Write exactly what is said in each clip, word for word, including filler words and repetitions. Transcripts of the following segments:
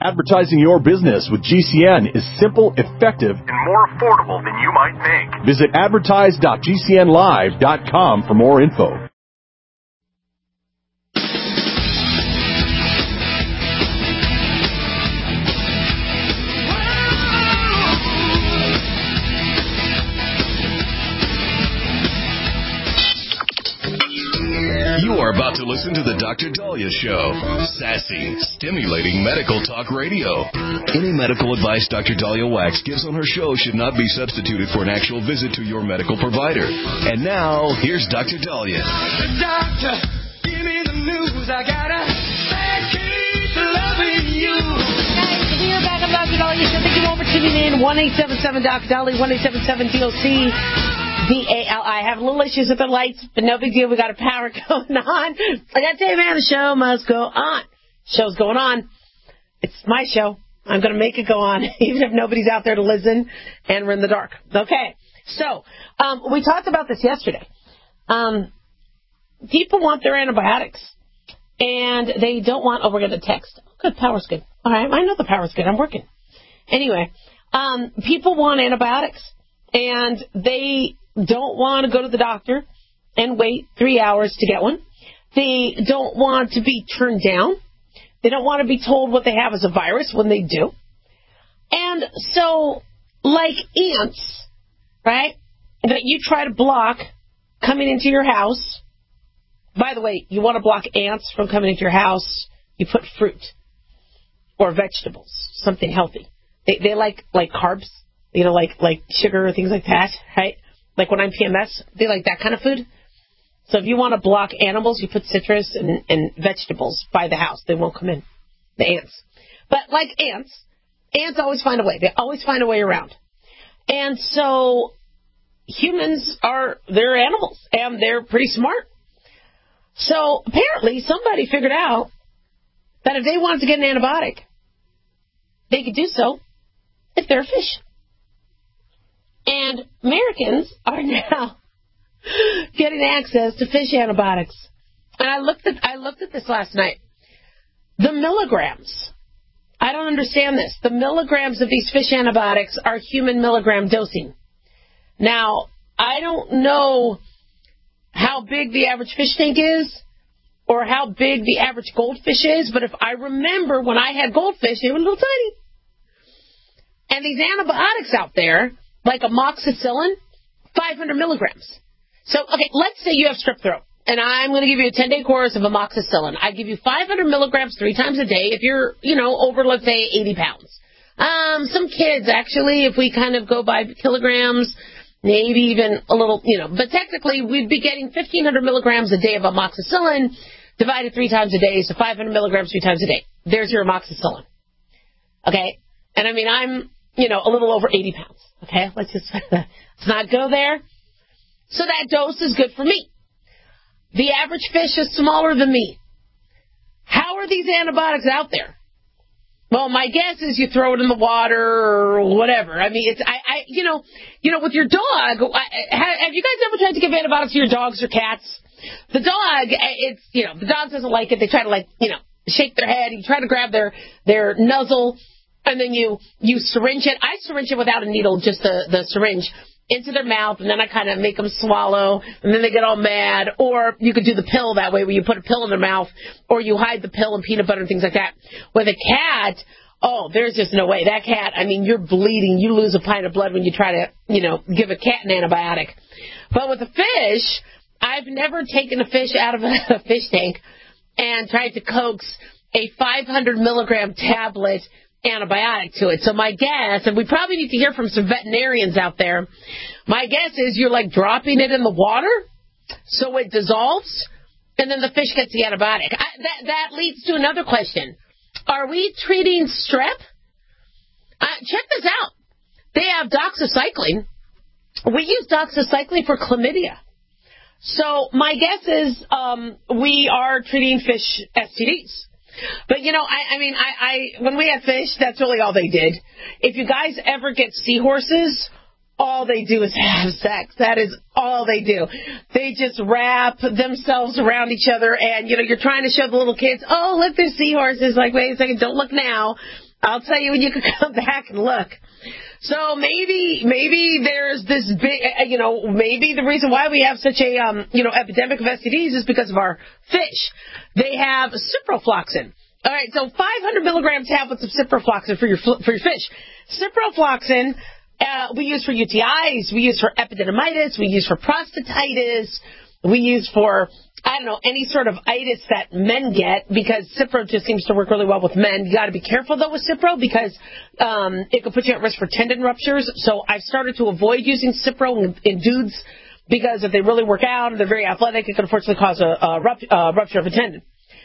Advertising your business with G C N is simple, effective, and more affordable than you might think. Visit advertise dot g c n live dot com for more info. You are about to listen to the Doctor Dahlia Show. Sassy, stimulating medical talk radio. Any medical advice Doctor Dahlia Wax gives on her show should not be substituted for an actual visit to your medical provider. And now, here's Doctor Dahlia. Doctor, give me the news. I gotta keep loving you. Guys, we are back on Doctor Dahlia Show. Thank you all for tuning in. one eight seven seven Doc Dahlia, one eight seven seven D O C. D A L I. I have little issues with the lights, but no big deal. We got a power going on. I got to tell you, man, the show must go on. Show's going on. It's my show. I'm going to make it go on, even if nobody's out there to listen and we're in the dark. Okay. So, um, we talked about this yesterday. Um, people want their antibiotics, and they don't want, oh, we're going to text. Good, power's good. All right, I know the power's good. I'm working. Anyway, um, people want antibiotics, and they don't want to go to the doctor and wait three hours to get one. They don't want to be turned down. They don't want to be told what they have is a virus when they do. And so, like ants, right, that you try to block coming into your house. By the way, you want to block ants from coming into your house, you put fruit or vegetables, something healthy. They they like like carbs, you know, like like sugar or things like that, right? Like when I'm P M S, they like that kind of food. So if you want to block animals, you put citrus and, and vegetables by the house. They won't come in, the ants. But like ants, ants always find a way. They always find a way around. And so humans are, they're animals, and they're pretty smart. So apparently somebody figured out that if they wanted to get an antibiotic, they could do so if they're a fish. And Americans are now getting access to fish antibiotics. And I looked at I looked at this last night. The milligrams. I don't understand this. The milligrams of these fish antibiotics are human milligram dosing. Now, I don't know how big the average fish tank is or how big the average goldfish is, but if I remember when I had goldfish, they were a little tiny. And these antibiotics out there, like amoxicillin, five hundred milligrams. So, okay, let's say you have strep throat, and I'm going to give you a ten-day course of amoxicillin. I give you five hundred milligrams three times a day if you're, you know, over, let's say, eighty pounds. Um, some kids, actually, if we kind of go by kilograms, maybe even a little, you know, but technically we'd be getting fifteen hundred milligrams a day of amoxicillin divided three times a day, so five hundred milligrams three times a day. There's your amoxicillin. Okay? And I mean, I'm, you know, a little over eighty pounds. Okay, let's just let's not go there. So that dose is good for me. The average fish is smaller than me. How are these antibiotics out there? Well, my guess is you throw it in the water or whatever. I mean, it's I, I you know, you know, with your dog. I, have you guys ever tried to give antibiotics to your dogs or cats? The dog, it's you know, the dog doesn't like it. They try to like you know shake their head. You try to grab their their nuzzle. And then you, you syringe it. I syringe it without a needle, just the, the syringe, into their mouth, and then I kind of make them swallow, and then they get all mad. Or you could do the pill that way, where you put a pill in their mouth, or you hide the pill in peanut butter and things like that. With a cat, oh, there's just no way. That cat, I mean, you're bleeding. You lose a pint of blood when you try to, you know, give a cat an antibiotic. But with a fish, I've never taken a fish out of a fish tank and tried to coax a five hundred milligram tablet antibiotic to it. So my guess, and we probably need to hear from some veterinarians out there, my guess is you're like dropping it in the water so it dissolves, and then the fish gets the antibiotic. I, that, that leads to another question. Are we treating strep? Uh, check this out. They have doxycycline. We use doxycycline for chlamydia. So my guess is um, we are treating fish S T Ds. But, you know, I, I mean, I, I when we had fish, that's really all they did. If you guys ever get seahorses, all they do is have sex. That is all they do. They just wrap themselves around each other, and, you know, you're trying to show the little kids, oh, look, there's seahorses. Like, wait a second, don't look now. I'll tell you when you can come back and look. So maybe, maybe there's this big, you know, maybe the reason why we have such a, um, you know, epidemic of S T Ds is because of our fish. They have ciprofloxacin. All right, so five hundred milligram tablets of ciprofloxacin for your for your fish. Ciprofloxacin uh, we use for U T Is, we use for epididymitis, we use for prostatitis, we use for, I don't know, any sort of itis that men get, because Cipro just seems to work really well with men. You got to be careful, though, with Cipro, because um, it could put you at risk for tendon ruptures. So I've started to avoid using Cipro in, in dudes, because if they really work out and they're very athletic, it could unfortunately cause a, a rupt, uh, rupture of a tendon.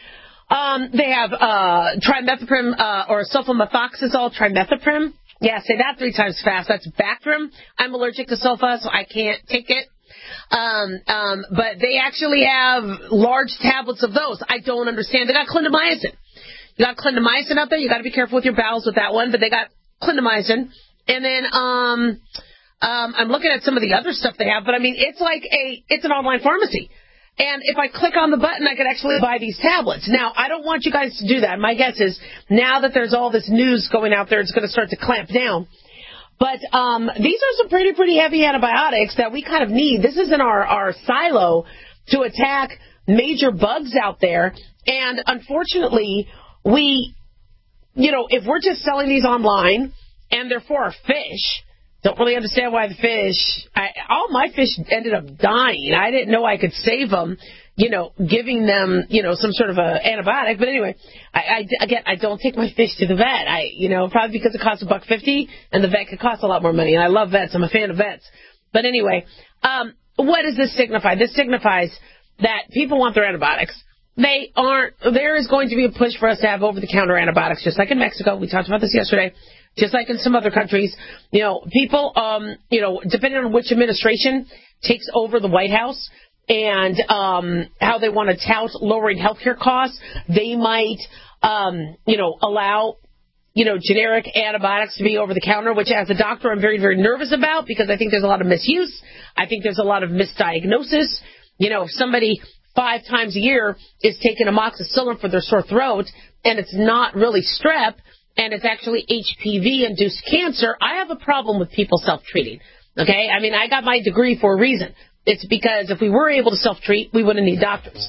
Um, they have uh, trimethoprim uh, or sulfamethoxazole trimethoprim. Yeah, say that three times fast. That's Bactrim. I'm allergic to sulfa, so I can't take it. Um, um, but they actually have large tablets of those. I don't understand. They got clindamycin. You got clindamycin out there. You got to be careful with your bowels with that one. But they got clindamycin. And then um, um, I'm looking at some of the other stuff they have. But I mean, it's like a it's an online pharmacy. And if I click on the button, I could actually buy these tablets. Now, I don't want you guys to do that. My guess is now that there's all this news going out there, it's going to start to clamp down. But um, these are some pretty, pretty heavy antibiotics that we kind of need. This is in our, our silo to attack major bugs out there. And unfortunately, we, you know, if we're just selling these online and they're for our fish, don't really understand why the fish, I, all my fish ended up dying. I didn't know I could save them, you know, giving them, you know, some sort of a antibiotic. But anyway, I, I, again, I don't take my fish to the vet. I, you know, probably because it costs a buck fifty and the vet could cost a lot more money. And I love vets. I'm a fan of vets. But anyway, um, what does this signify? This signifies that people want their antibiotics. They aren't, there is going to be a push for us to have over-the-counter antibiotics, just like in Mexico. We talked about this yesterday. Just like in some other countries, you know, people, um, you know, depending on which administration takes over the White House and um, how they want to tout lowering healthcare costs, they might, um, you know, allow, you know, generic antibiotics to be over the counter, which as a doctor I'm very, very nervous about, because I think there's a lot of misuse. I think there's a lot of misdiagnosis. You know, if somebody five times a year is taking amoxicillin for their sore throat and it's not really strep, and it's actually H P V-induced cancer, I have a problem with people self-treating, okay? I mean, I got my degree for a reason. It's because if we were able to self-treat, we wouldn't need doctors.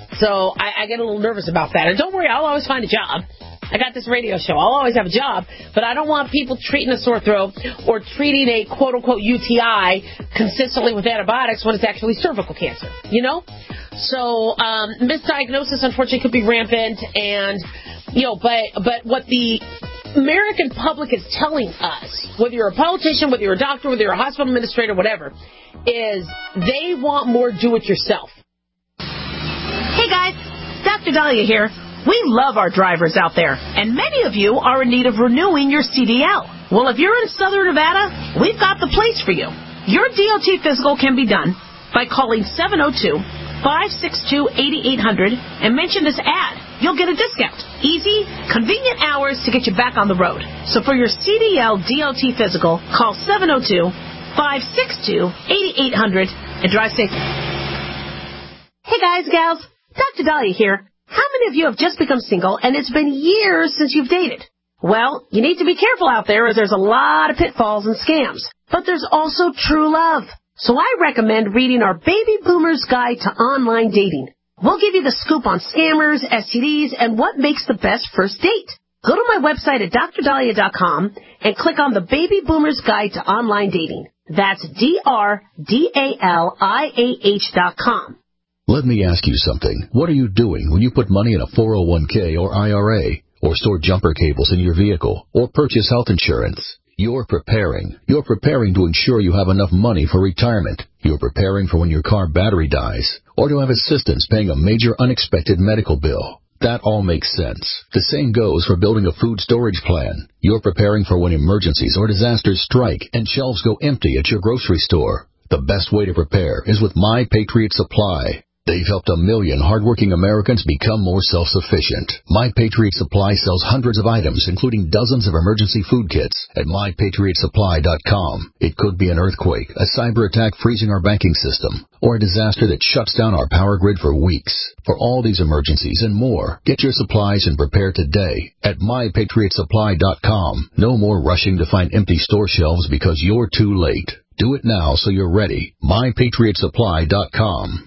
So I, I get a little nervous about that. And don't worry, I'll always find a job. I got this radio show. I'll always have a job. But I don't want people treating a sore throat or treating a quote-unquote U T I consistently with antibiotics when it's actually cervical cancer, you know? So um, misdiagnosis, unfortunately, could be rampant. And, you know, but, but what the American public is telling us, whether you're a politician, whether you're a doctor, whether you're a hospital administrator, whatever, is they want more do-it-yourself. Hey, guys. Doctor Dahlia here. We love our drivers out there, and many of you are in need of renewing your C D L. Well, if you're in Southern Nevada, we've got the place for you. Your D O T physical can be done by calling seven oh two, five six two, eight eight hundred and mention this ad. You'll get a discount. Easy, convenient hours to get you back on the road. So for your C D L D O T physical, call seven oh two, five six two, eight eight hundred and drive safe. Hey guys, gals, Doctor Dahlia here. How many of you have just become single and it's been years since you've dated? Well, you need to be careful out there as there's a lot of pitfalls and scams. But there's also true love. So I recommend reading our Baby Boomer's Guide to Online Dating. We'll give you the scoop on scammers, S T Ds, and what makes the best first date. Go to my website at dr dahlia dot com and click on the Baby Boomer's Guide to Online Dating. That's D R D A L I A H dot com. Let me ask you something. What are you doing when you put money in a four oh one k or I R A, or store jumper cables in your vehicle, or purchase health insurance? You're preparing. You're preparing to ensure you have enough money for retirement. You're preparing for when your car battery dies, or to have assistance paying a major unexpected medical bill. That all makes sense. The same goes for building a food storage plan. You're preparing for when emergencies or disasters strike and shelves go empty at your grocery store. The best way to prepare is with My Patriot Supply. They've helped a million hardworking Americans become more self-sufficient. My Patriot Supply sells hundreds of items, including dozens of emergency food kits at my patriot supply dot com. It could be an earthquake, a cyber attack freezing our banking system, or a disaster that shuts down our power grid for weeks. For all these emergencies and more, get your supplies and prepare today at my patriot supply dot com. No more rushing to find empty store shelves because you're too late. Do it now so you're ready. my patriot supply dot com.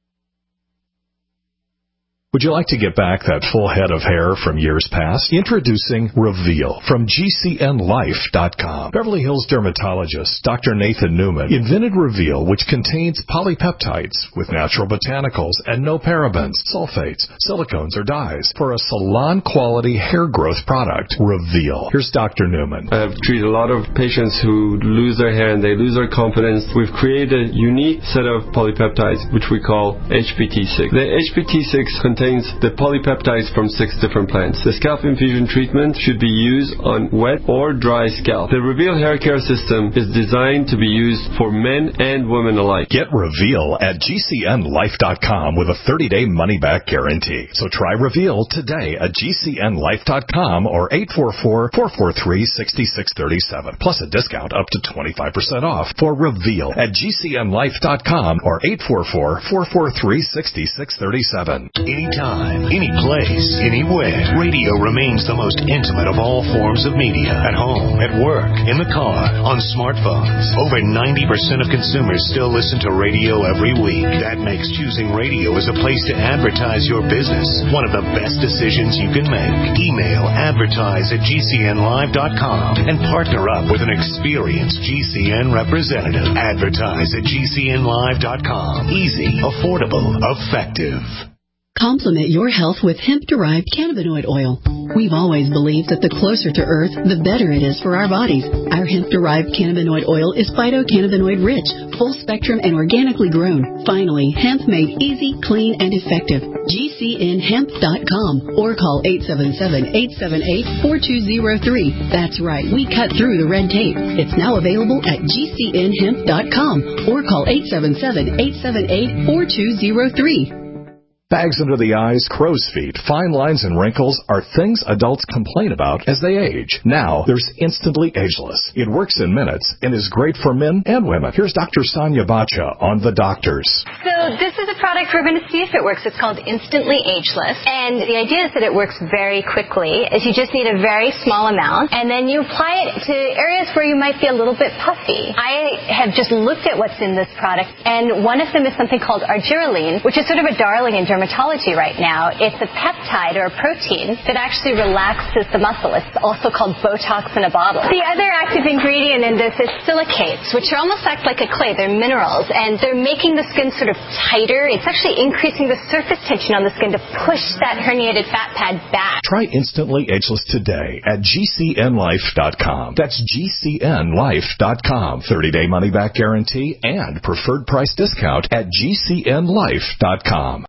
Would you like to get back that full head of hair from years past? Introducing Reveal from G C N life dot com. Beverly Hills dermatologist Doctor Nathan Newman invented Reveal, which contains polypeptides with natural botanicals and no parabens, sulfates, silicones, or dyes for a salon-quality hair growth product. Reveal. Here's Doctor Newman. I've treated a lot of patients who lose their hair and they lose their confidence. We've created a unique set of polypeptides, which we call H P T six. The H P T six contains the polypeptides from six different plants. The scalp infusion treatment should be used on wet or dry scalp. The Reveal hair care system is designed to be used for men and women alike. Get Reveal at G C N life dot com with a thirty-day money-back guarantee. So try Reveal today at G C N life dot com or eight four four, four four three, six six three seven. Plus a discount up to twenty-five percent off for Reveal at G C N life dot com or eight four four, four four three, six six three seven. Anytime, any place, anywhere, radio remains the most intimate of all forms of media. At home, at work, in the car, on smartphones. Over ninety percent of consumers still listen to radio every week. That makes choosing radio as a place to advertise your business one of the best decisions you can make. Email advertise at G C N live dot com and partner up with an experienced G C N representative. Advertise at G C N live dot com. Easy, affordable, effective. Complement your health with hemp-derived cannabinoid oil. We've always believed that the closer to Earth, the better it is for our bodies. Our hemp-derived cannabinoid oil is phytocannabinoid-rich, full-spectrum, and organically grown. Finally, hemp made easy, clean, and effective. G C N hemp dot com or call eight seven seven, eight seven eight, four two zero three. That's right, we cut through the red tape. It's now available at G C N hemp dot com or call eight seven seven, eight seven eight, four two zero three. Bags under the eyes, crow's feet, fine lines, and wrinkles are things adults complain about as they age. Now, there's Instantly Ageless. It works in minutes and is great for men and women. Here's Doctor Sonia Bacha on The Doctors. So this is a product we're going to see if it works. It's called Instantly Ageless. And the idea is that it works very quickly, is you just need a very small amount, and then you apply it to areas where you might be a little bit puffy. I have just looked at what's in this product, and one of them is something called argireline, which is sort of a darling in dermatology right now. It's a peptide or a protein that actually relaxes the muscle. It's also called Botox in a bottle. The other active ingredient in this is silicates, which are almost act like a clay. They're minerals, and they're making the skin sort of tighter. It's actually increasing the surface tension on the skin to push that herniated fat pad back. Try Instantly Ageless today at G C N life dot com. That's G C N life dot com. thirty-day money-back guarantee and preferred price discount at G C N life dot com.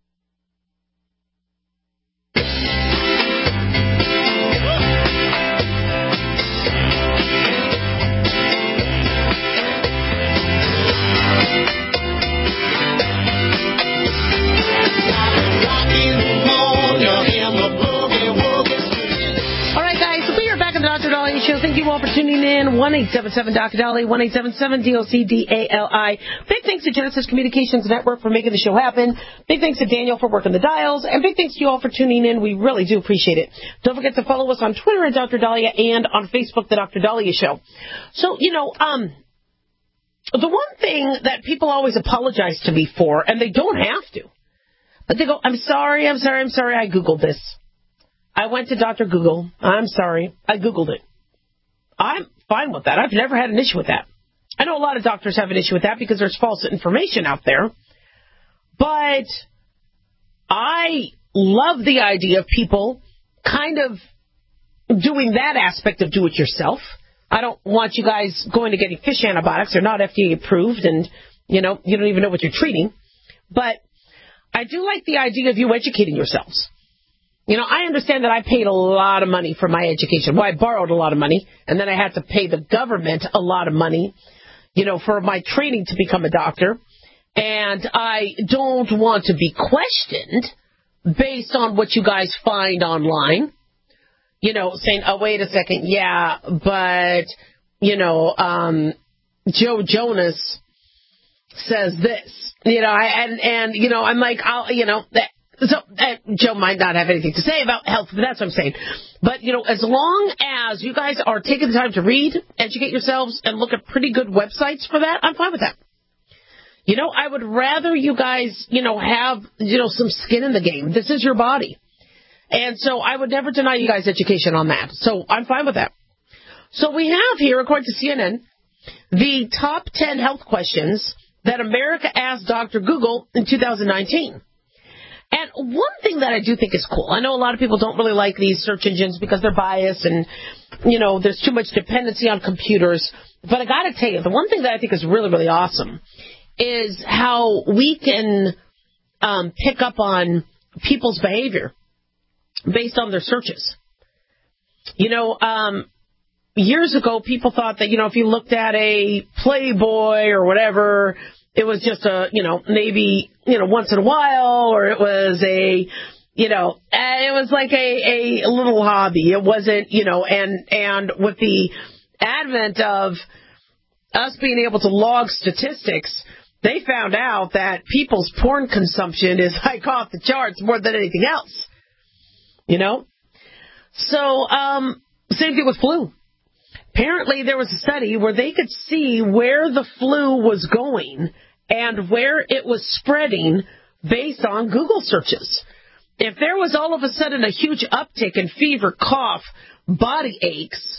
Thank you all for tuning in. one eight seven seven Doctor Dolly, one eight seven seven D O C D A L I. Big thanks to Genesis Communications Network for making the show happen. Big thanks to Daniel for working the dials. And big thanks to you all for tuning in. We really do appreciate it. Don't forget to follow us on Twitter at Doctor Dahlia and on Facebook, The Doctor Dahlia Show. So, you know, um, the one thing that people always apologize to me for, and they don't have to, but they go, I'm sorry, I'm sorry, I'm sorry, I Googled this. I went to Doctor Google. I'm sorry, I Googled it. I'm fine with that. I've never had an issue with that. I know a lot of doctors have an issue with that because there's false information out there. But I love the idea of people kind of doing that aspect of do-it-yourself. I don't want you guys going to getting fish antibiotics. They're not F D A approved, and, you know, you don't even know what you're treating. But I do like the idea of you educating yourselves. You know, I understand that I paid a lot of money for my education. Well, I borrowed a lot of money, and then I had to pay the government a lot of money, you know, for my training to become a doctor. And I don't want to be questioned based on what you guys find online. You know, saying, oh, wait a second, yeah, but, you know, um, Joe Jonas says this. You know, I, and, and, you know, I'm like, I'll, you know, that, so uh, Joe might not have anything to say about health, but that's what I'm saying. But, you know, as long as you guys are taking the time to read, educate yourselves, and look at pretty good websites for that, I'm fine with that. You know, I would rather you guys, you know, have, you know, some skin in the game. This is your body. And so I would never deny you guys education on that. So I'm fine with that. So we have here, according to C N N, the top ten health questions that America asked Doctor Google in two thousand nineteen. And one thing that I do think is cool, I know a lot of people don't really like these search engines because they're biased and, you know, there's too much dependency on computers. But I got to tell you, the one thing that I think is really, really awesome is how we can um, pick up on people's behavior based on their searches. You know, um, years ago, people thought that, you know, if you looked at a Playboy or whatever, it was just a, you know, maybe, you know, once in a while, or it was a, you know, it was like a, a little hobby. It wasn't, you know, and, and with the advent of us being able to log statistics, they found out that people's porn consumption is like off the charts more than anything else. You know? So, um, same thing with flu. Apparently there was a study where they could see where the flu was going and where it was spreading based on Google searches. If there was all of a sudden a huge uptick in fever, cough, body aches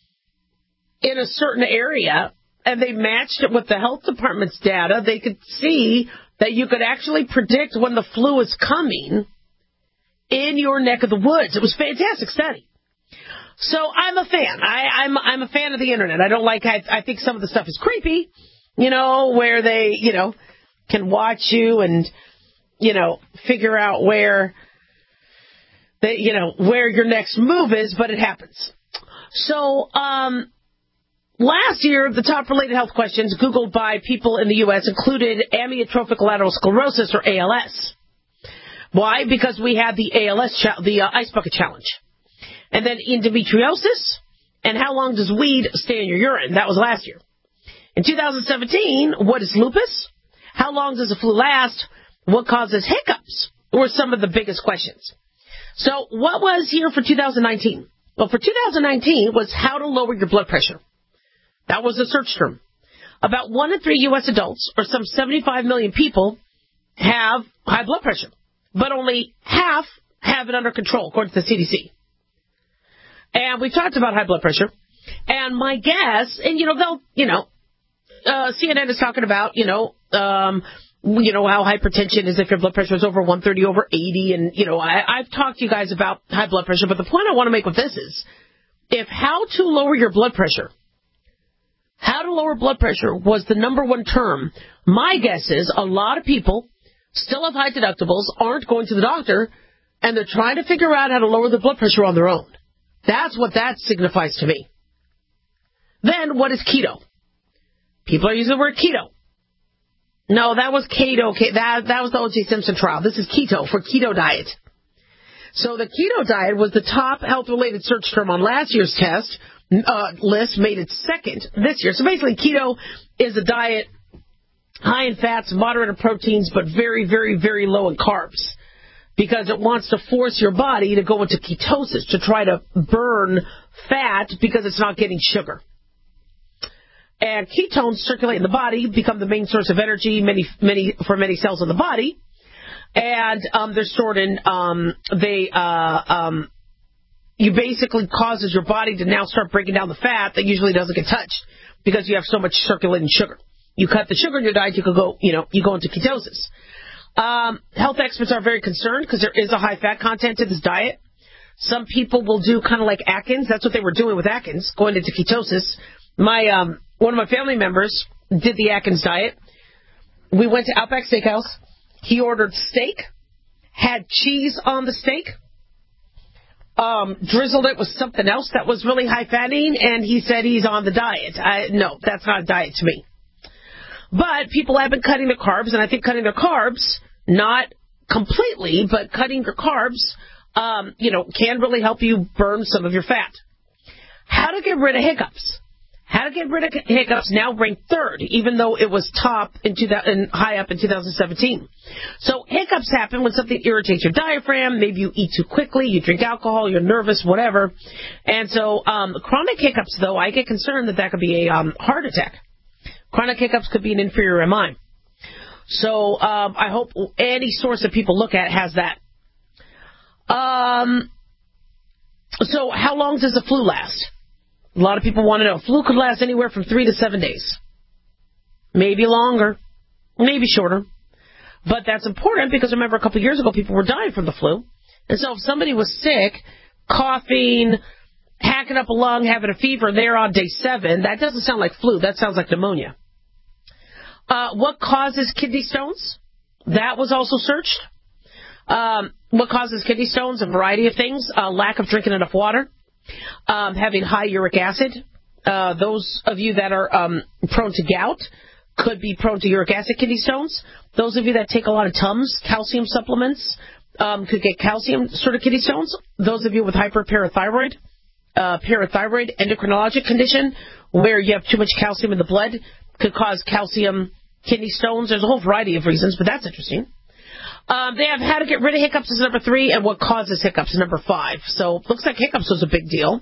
in a certain area, and they matched it with the health department's data, they could see that you could actually predict when the flu is coming in your neck of the woods. It was a fantastic study. So I'm a fan. I, I'm I'm a fan of the internet. I don't like. I, I think some of the stuff is creepy, you know, where they, you know, can watch you and, you know, figure out where they, you know, where your next move is. But it happens. So um, last year, the top related health questions Googled by people in the U S included amyotrophic lateral sclerosis, or A L S. Why? Because we had the A L S, cha- the uh, Ice Bucket Challenge. And then endometriosis, and how long does weed stay in your urine? That was last year. In two thousand seventeen, what is lupus? How long does the flu last? What causes hiccups? Were some of the biggest questions. So what was here for two thousand nineteen? Well, for two thousand nineteen was how to lower your blood pressure. That was the search term. About one in three U S adults, or some seventy-five million people, have high blood pressure. But only half have it under control, according to the C D C. And we talked about high blood pressure. And my guess, and, you know, they'll, you know, uh, C N N is talking about, you know, um, you know, how hypertension is if your blood pressure is over one thirty, over eighty. And, you know, I, I've talked to you guys about high blood pressure. But the point I want to make with this is, if how to lower your blood pressure, how to lower blood pressure was the number one term, my guess is a lot of people still have high deductibles, aren't going to the doctor, and they're trying to figure out how to lower their blood pressure on their own. That's what that signifies to me. Then, what is keto? People are using the word keto. No, that was keto. That, that was the O J Simpson trial. This is keto, for keto diet. So the keto diet was the top health-related search term on last year's test uh, list, made it second this year. So basically, keto is a diet high in fats, moderate in proteins, but very, very, very low in carbs, because it wants to force your body to go into ketosis, to try to burn fat because it's not getting sugar. And ketones circulate in the body, become the main source of energy many, many for many cells in the body, and um, they're stored in, um, they, uh, um, you basically causes your body to now start breaking down the fat that usually doesn't get touched because you have so much circulating sugar. You cut the sugar in your diet, you could go, you know, you go into ketosis. Um, health experts are very concerned because there is a high fat content to this diet. Some people will do kind of like Atkins. That's what they were doing with Atkins, going into ketosis. My um, one of my family members did the Atkins diet. We went to Outback Steakhouse. He ordered steak, had cheese on the steak, um, drizzled it with something else that was really high fatting, and he said he's on the diet. I, no, that's not a diet to me. But people have been cutting their carbs, and I think cutting their carbs, not completely, but cutting your carbs, um, you know, can really help you burn some of your fat. How to get rid of hiccups. How to get rid of hiccups now ranked third, even though it was top in two thousand, high up in two thousand seventeen. So hiccups happen when something irritates your diaphragm. Maybe you eat too quickly, you drink alcohol, you're nervous, whatever. And so um, chronic hiccups, though, I get concerned that that could be a um, heart attack. Chronic hiccups could be an inferior M I. So um, I hope any source that people look at has that. Um. So how long does the flu last? A lot of people want to know. Flu could last anywhere from three to seven days. Maybe longer. Maybe shorter. But that's important because remember a couple of years ago people were dying from the flu. And so if somebody was sick, coughing, hacking up a lung, having a fever, they're on day seven, that doesn't sound like flu. That sounds like pneumonia. Uh, what causes kidney stones? That was also searched. Um, what causes kidney stones? A variety of things. Uh, lack of drinking enough water. Um, having high uric acid. Uh, those of you that are um, prone to gout could be prone to uric acid kidney stones. Those of you that take a lot of Tums, calcium supplements, um, could get calcium sort of kidney stones. Those of you with hyperparathyroid, uh, parathyroid endocrinologic condition, where you have too much calcium in the blood, could cause calcium kidney stones. There's a whole variety of reasons, but that's interesting. Um, they have how to get rid of hiccups is number three, and what causes hiccups is number five. So looks like hiccups was a big deal.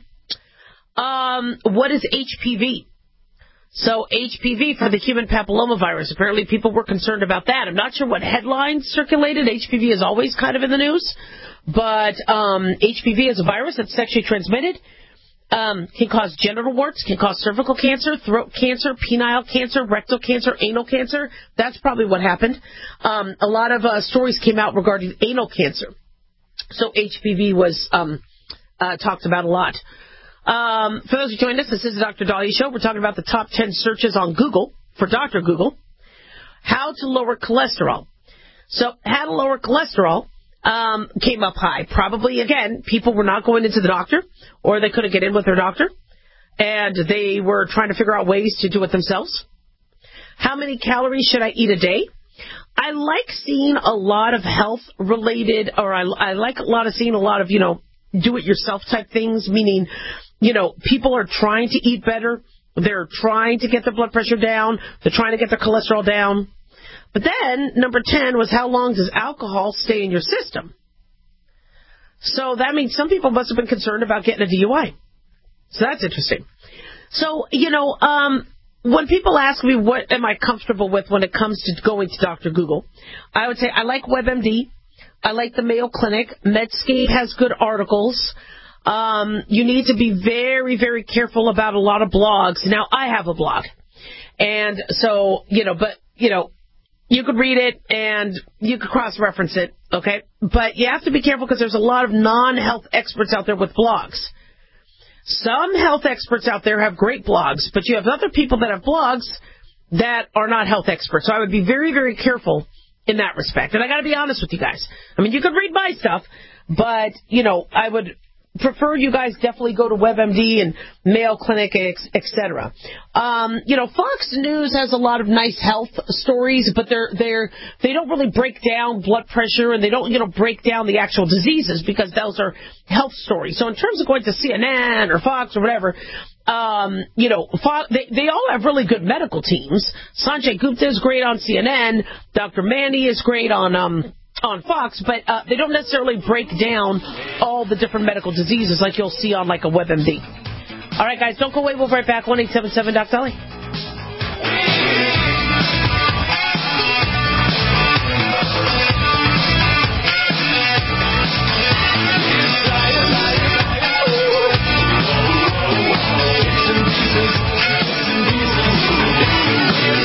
Um, what is H P V? So H P V for the human papillomavirus. Apparently people were concerned about that. I'm not sure what headlines circulated. H P V is always kind of in the news. But um, H P V is a virus that's sexually transmitted. Um, can cause genital warts, can cause cervical cancer, throat cancer, penile cancer, rectal cancer, anal cancer. That's probably what happened. Um, a lot of uh, stories came out regarding anal cancer. So H P V was um, uh, talked about a lot. Um, for those who joined us, this is the Doctor Dahlia Show. We're talking about the top ten searches on Google for Doctor Google. How to lower cholesterol. So how to lower cholesterol. Um, came up high. Probably, again, people were not going into the doctor, or they couldn't get in with their doctor, and they were trying to figure out ways to do it themselves. How many calories should I eat a day? I like seeing a lot of health-related, or I, I like a lot of seeing a lot of, you know, do-it-yourself type things, meaning, you know, people are trying to eat better. They're trying to get their blood pressure down. They're trying to get their cholesterol down. But then, number ten was how long does alcohol stay in your system? So that means some people must have been concerned about getting a D U I. So that's interesting. So, you know, um, when people ask me what am I comfortable with when it comes to going to Doctor Google, I would say I like WebMD. I like the Mayo Clinic. Medscape has good articles. Um, you need to be very, very careful about a lot of blogs. Now, I have a blog. And so, you know, but, you know, you could read it and you could cross-reference it, okay? But you have to be careful because there's a lot of non-health experts out there with blogs. Some health experts out there have great blogs, but you have other people that have blogs that are not health experts. So I would be very, very careful in that respect. And I got to be honest with you guys. I mean, you could read my stuff, but, you know, I would prefer you guys definitely go to WebMD and Mayo Clinic, et cetera. Um, you know, Fox News has a lot of nice health stories, but they're they're they don't really break down blood pressure, and they don't you know break down the actual diseases because those are health stories. So in terms of going to C N N or Fox or whatever, um, you know, Fox, they they all have really good medical teams. Sanjay Gupta is great on C N N. Doctor Manny is great on um. on Fox, but uh, they don't necessarily break down all the different medical diseases like you'll see on like a WebMD. All right, guys, don't go away. We'll be right back. one eight seven seven Doc Dolly.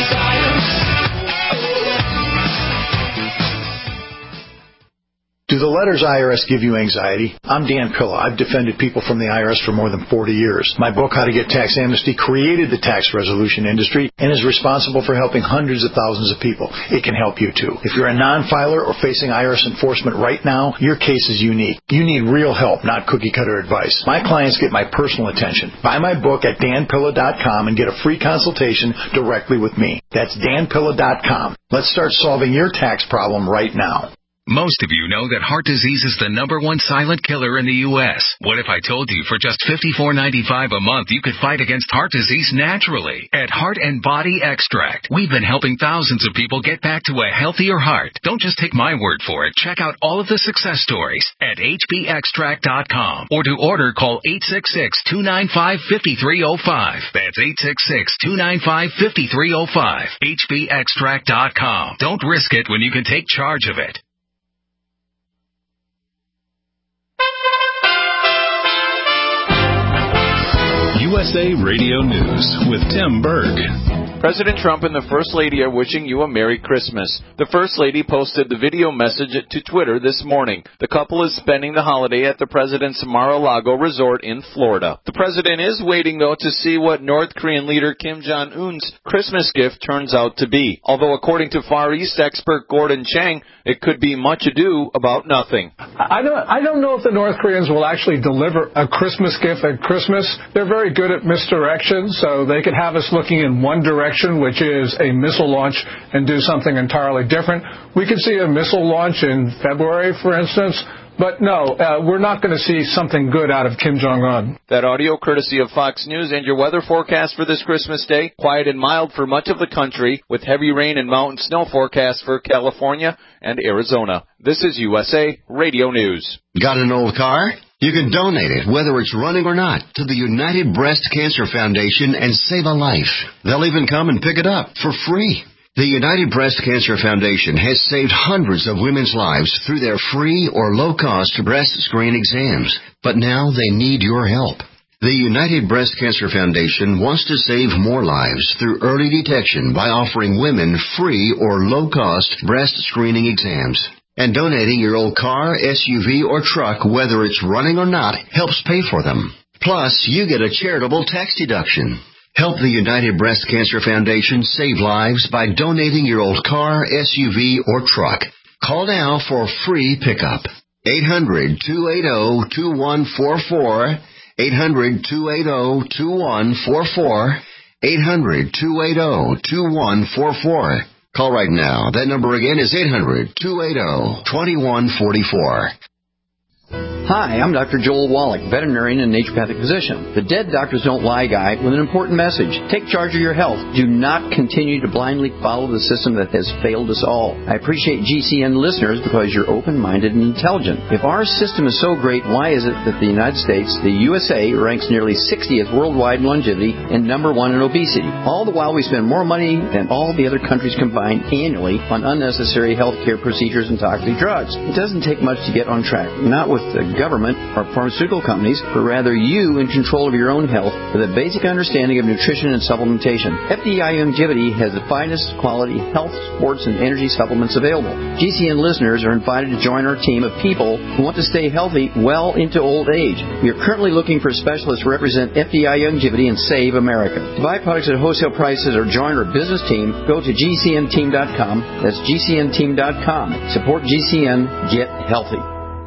Do the letters I R S give you anxiety, I'm Dan Pilla. I've defended people from the I R S for more than forty years. My book, How to Get Tax Amnesty, created the tax resolution industry and is responsible for helping hundreds of thousands of people. It can help you too. If you're a non-filer or facing I R S enforcement right now, your case is unique. You need real help, not cookie-cutter advice. My clients get my personal attention. Buy my book at dan pilla dot com and get a free consultation directly with me. That's dan pilla dot com. Let's start solving your tax problem right now. Most of you know that heart disease is the number one silent killer in the U S What if I told you for just fifty-four ninety-five a month you could fight against heart disease naturally? At Heart and Body Extract, we've been helping thousands of people get back to a healthier heart. Don't just take my word for it. Check out all of the success stories at h b extract dot com. Or to order, call eight six six, two nine five, five three zero five. That's eight six six, two nine five, five three zero five. h b extract dot com. Don't risk it when you can take charge of it. U S A Radio News with Tim Berg. President Trump and the First Lady are wishing you a Merry Christmas. The First Lady posted the video message to Twitter this morning. The couple is spending the holiday at the President's Mar-a-Lago resort in Florida. The President is waiting, though, to see what North Korean leader Kim Jong-un's Christmas gift turns out to be. Although, according to Far East expert Gordon Chang, it could be much ado about nothing. I don't, I don't know if the North Koreans will actually deliver a Christmas gift at Christmas. They're very good at misdirection, so they could have us looking in one direction, which is a missile launch, and do something entirely different. We could see a missile launch in February, for instance. But no, uh, we're not going to see something good out of Kim Jong-un. That audio courtesy of Fox News. And your weather forecast for this Christmas Day: quiet and mild for much of the country, with heavy rain and mountain snow forecast for California and Arizona. This is U S A Radio News. Got an old car? You can donate it, whether it's running or not, to the United Breast Cancer Foundation and save a life. They'll even come and pick it up for free. The United Breast Cancer Foundation has saved hundreds of women's lives through their free or low-cost breast screen exams. But now they need your help. The United Breast Cancer Foundation wants to save more lives through early detection by offering women free or low-cost breast screening exams. And donating your old car, S U V, or truck, whether it's running or not, helps pay for them. Plus, you get a charitable tax deduction. Help the United Breast Cancer Foundation save lives by donating your old car, S U V, or truck. Call now for a free pickup. eight hundred, two eight zero, two one four four. eight hundred, two eight zero, two one four four. eight hundred, two eight zero, two one four four. Call right now. That number again is eight hundred, two eight zero, two one four four. Hi, I'm Doctor Joel Wallach, veterinarian and naturopathic physician. The Dead Doctors Don't Lie guy with an important message. Take charge of your health. Do not continue to blindly follow the system that has failed us all. I appreciate G C N listeners because you're open-minded and intelligent. If our system is so great, why is it that the United States, the U S A, ranks nearly sixtieth worldwide in longevity and number one in obesity? All the while we spend more money than all the other countries combined annually on unnecessary health care procedures and toxic drugs. It doesn't take much to get on track. Not with the government or pharmaceutical companies, but rather you in control of your own health with a basic understanding of nutrition and supplementation. F D I Longevity has the finest quality health, sports, and energy supplements available. G C N listeners are invited to join our team of people who want to stay healthy well into old age. We are currently looking for specialists to represent F D I Longevity and Save America. To buy products at wholesale prices or join our business team, go to G C N team dot com. That's G C N team dot com. Support G C N. Get healthy.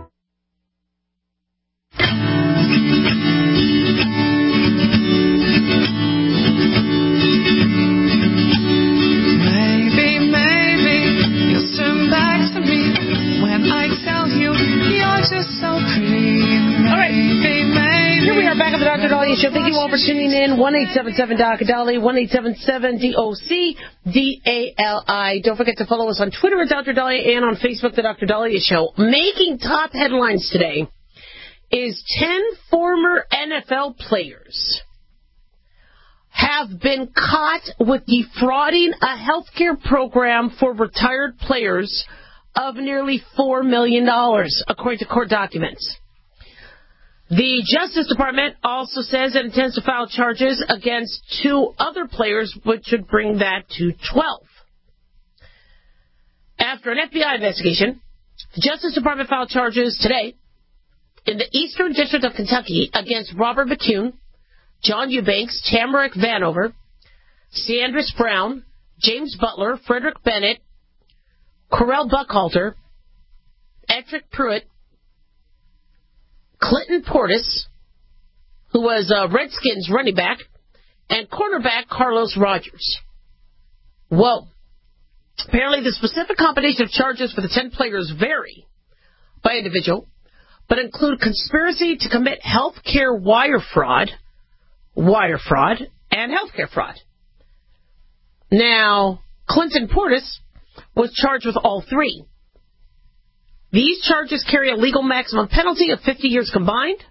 Doctor Dahlia Show. Thank you all for tuning in. one eight seven seven D O C Dolly, one eight seven seven D O C D A L I. Don't forget to follow us on Twitter at Doctor Dahlia and on Facebook, The Doctor Dahlia Show. Making top headlines today is ten former N F L players have been caught with defrauding a health care program for retired players of nearly four million dollars, according to court documents. The Justice Department also says it intends to file charges against two other players, which would bring that to twelve. After an F B I investigation, The Justice Department filed charges today in the Eastern District of Kentucky against Robert McCune, John Eubanks, Tamarick Vanover, Sandris Brown, James Butler, Frederick Bennett, Correll Buckhalter, Edric Pruitt, Clinton Portis, who was a Redskins running back, and cornerback Carlos Rogers. Whoa. Apparently the specific combination of charges for the ten players vary by individual, but include conspiracy to commit health care wire fraud, wire fraud, and health care fraud. Now, Clinton Portis was charged with all three. These charges carry a legal maximum penalty of fifty years combined.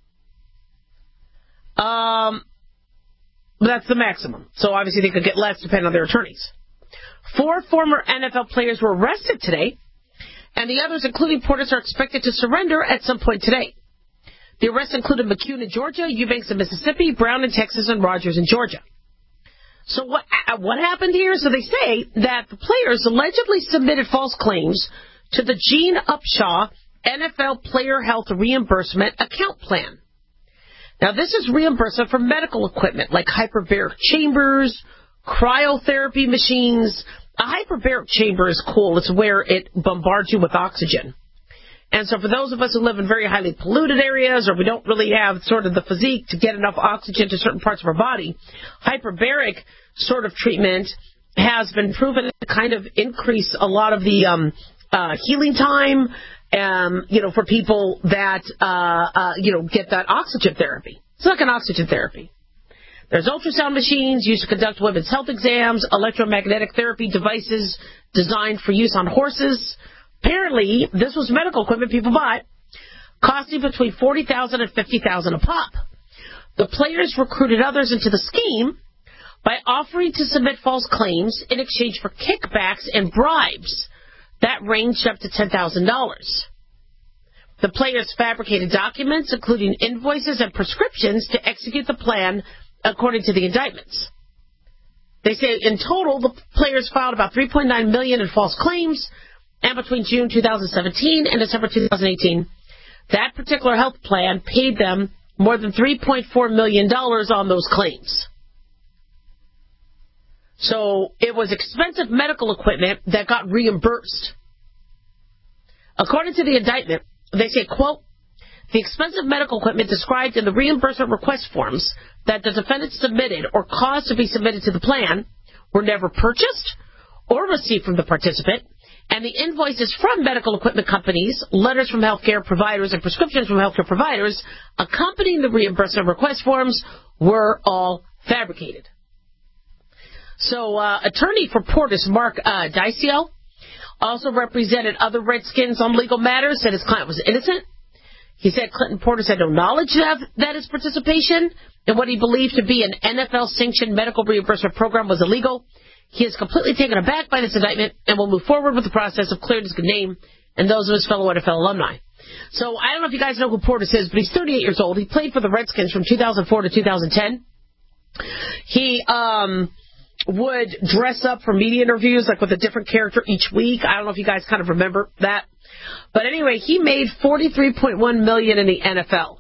Um, that's the maximum. So obviously they could get less depending on their attorneys. Four former N F L players were arrested today, and the others, including Portis, are expected to surrender at some point today. The arrests included McCune in Georgia, Eubanks in Mississippi, Brown in Texas, and Rogers in Georgia. So what what happened here? So they say that the players allegedly submitted false claims to the Gene Upshaw N F L Player Health Reimbursement Account Plan. Now, this is reimbursement for medical equipment like hyperbaric chambers, cryotherapy machines. A hyperbaric chamber is cool. It's where it bombards you with oxygen. And so for those of us who live in very highly polluted areas, or we don't really have sort of the physique to get enough oxygen to certain parts of our body, hyperbaric sort of treatment has been proven to kind of increase a lot of the um, uh, healing time, um, you know, for people that, uh, uh, you know, get that oxygen therapy. It's like an oxygen therapy. There's ultrasound machines used to conduct women's health exams, electromagnetic therapy devices designed for use on horses. Apparently, this was medical equipment people bought, costing between forty thousand dollars and fifty thousand dollars a pop. The players recruited others into the scheme by offering to submit false claims in exchange for kickbacks and bribes that ranged up to ten thousand dollars. The players fabricated documents, including invoices and prescriptions, to execute the plan according to the indictments. They say in total, the players filed about three point nine million dollars in false claims, and between June two thousand seventeen and December two thousand eighteen, that particular health plan paid them more than three point four million dollars on those claims. So it was expensive medical equipment that got reimbursed. According to the indictment, they say, quote, the expensive medical equipment described in the reimbursement request forms that the defendants submitted or caused to be submitted to the plan were never purchased or received from the participant, and the invoices from medical equipment companies, letters from healthcare providers, and prescriptions from healthcare providers accompanying the reimbursement request forms were all fabricated. So, uh, attorney for Portis, Mark uh, Dicio, also represented other Redskins on legal matters, said his client was innocent. He said Clinton Portis had no knowledge of that his participation in what he believed to be an N F L-sanctioned medical reimbursement program was illegal. He is completely taken aback by this indictment and will move forward with the process of clearing his good name and those of his fellow N F L alumni. So I don't know if you guys know who Portis is, but he's thirty-eight years old. He played for the Redskins from two thousand four to two thousand ten. He um, would dress up for media interviews, like with a different character each week. I don't know if you guys kind of remember that. But anyway, he made forty-three point one million dollars in the N F L.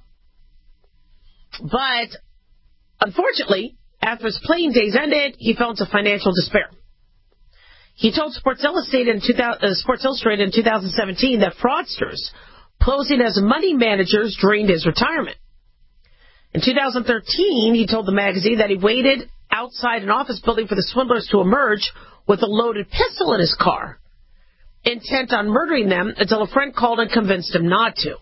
But unfortunately, after his playing days ended, he fell into financial despair. He told Sports Illustrated in, two thousand, uh, Sports Illustrated in two thousand seventeen that fraudsters posing as money managers drained his retirement. In two thousand thirteen, he told the magazine that he waited outside an office building for the swindlers to emerge with a loaded pistol in his car, intent on murdering them, until a friend called and convinced him not to.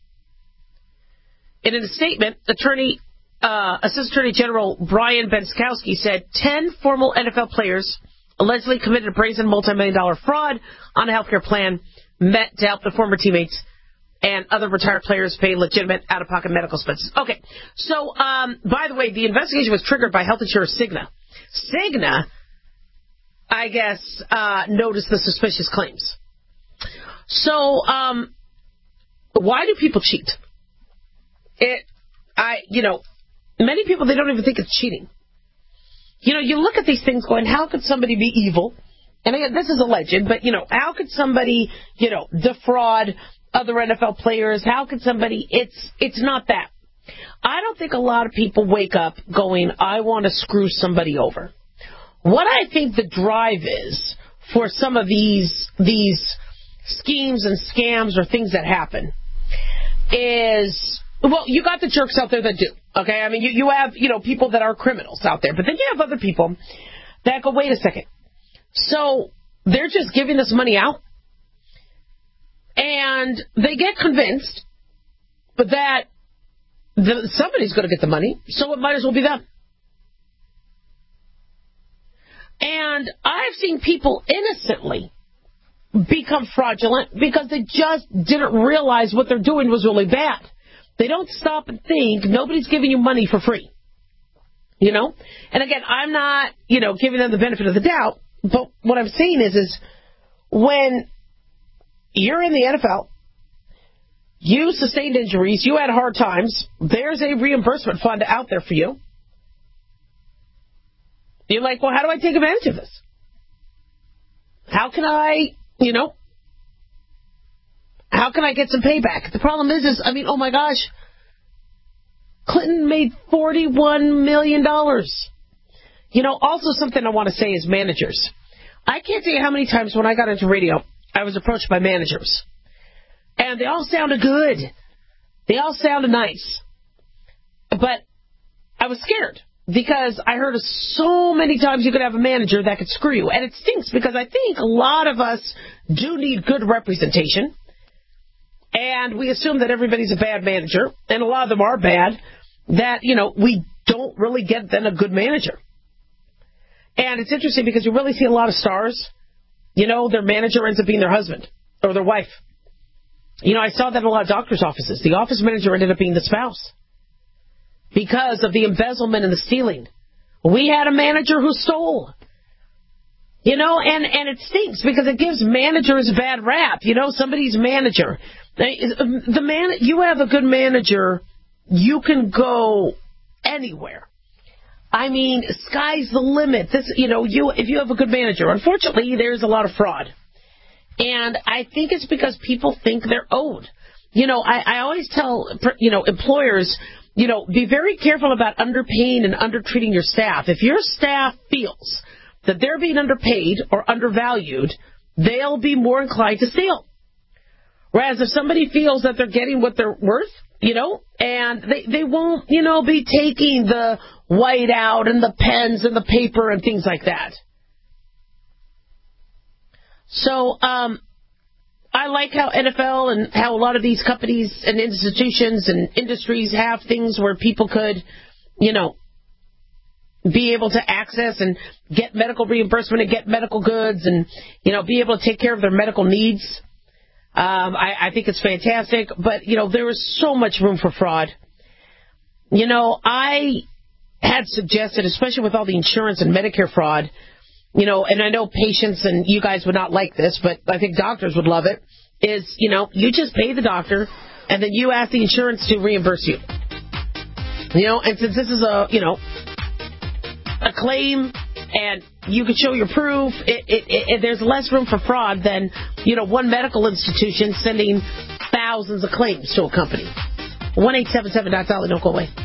In a statement, attorney, uh, Assistant Attorney General Brian Benskowski said ten former N F L players allegedly committed a brazen multi-million dollar fraud on a healthcare plan met to help the former teammates and other retired players pay legitimate out-of-pocket medical expenses. Okay, so, um, by the way, the investigation was triggered by health insurer Cigna. Cigna, I guess, uh, noticed the suspicious claims. So, um, why do people cheat? It, I, you know, many people, they don't even think it's cheating. You know, you look at these things going, how could somebody be evil and again, this is alleged, but, you know, how could somebody, you know, defraud other N F L players? How could somebody, it's it's not that. I don't think a lot of people wake up going, I want to screw somebody over. What I think the drive is for some of these these schemes and scams or things that happen is, well, you got the jerks out there that do, okay? I mean, you, you have, you know, people that are criminals out there, but then you have other people that go, wait a second. So they're just giving this money out, and they get convinced that the, somebody's going to get the money, so it might as well be them. And I've seen people innocently become fraudulent because they just didn't realize what they're doing was really bad. They don't stop and think. Nobody's giving you money for free. You know? And again, I'm not, you know, giving them the benefit of the doubt, but what I'm saying is, is when you're in the N F L, you sustained injuries, you had hard times, there's a reimbursement fund out there for you. You're like, well, how do I take advantage of this? How can I, you know, how can I get some payback? The problem is, is, I mean, oh my gosh, Clinton made forty-one million dollars. You know, also something I want to say is managers. I can't tell you how many times when I got into radio, I was approached by managers. And they all sounded good. They all sounded nice. But I was scared because I heard so many times you could have a manager that could screw you. And it stinks because I think a lot of us do need good representation. And we assume that everybody's a bad manager. And a lot of them are bad. That, you know, we don't really get then a good manager. And it's interesting because you really see a lot of stars. You know, their manager ends up being their husband or their wife. You know, I saw that in a lot of doctors' offices. The office manager ended up being the spouse because of the embezzlement and the stealing. We had a manager who stole. You know, and, and it stinks because it gives managers a bad rap. You know, somebody's manager. The man, you have a good manager, you can go anywhere. I mean, sky's the limit. This, you know, you if you have a good manager. Unfortunately, there's a lot of fraud. And I think it's because people think they're owed. You know, I, I always tell, you know, employers, you know, be very careful about underpaying and undertreating your staff. If your staff feels that they're being underpaid or undervalued, they'll be more inclined to steal. Whereas if somebody feels that they're getting what they're worth, you know, and they, they won't, you know, be taking the white out and the pens and the paper and things like that. So um, I like how N F L and how a lot of these companies and institutions and industries have things where people could, you know, be able to access and get medical reimbursement and get medical goods and, you know, be able to take care of their medical needs. Um, I, I think it's fantastic. But, you know, there is so much room for fraud. You know, I had suggested, especially with all the insurance and Medicare fraud, you know, and I know patients and you guys would not like this, but I think doctors would love it, is, you know, you just pay the doctor and then you ask the insurance to reimburse you. You know, and since this is a, you know, a claim and you can show your proof, it, it, it, there's less room for fraud than, you know, one medical institution sending thousands of claims to a company. one eight seven seven Doc Dolly, don't go away.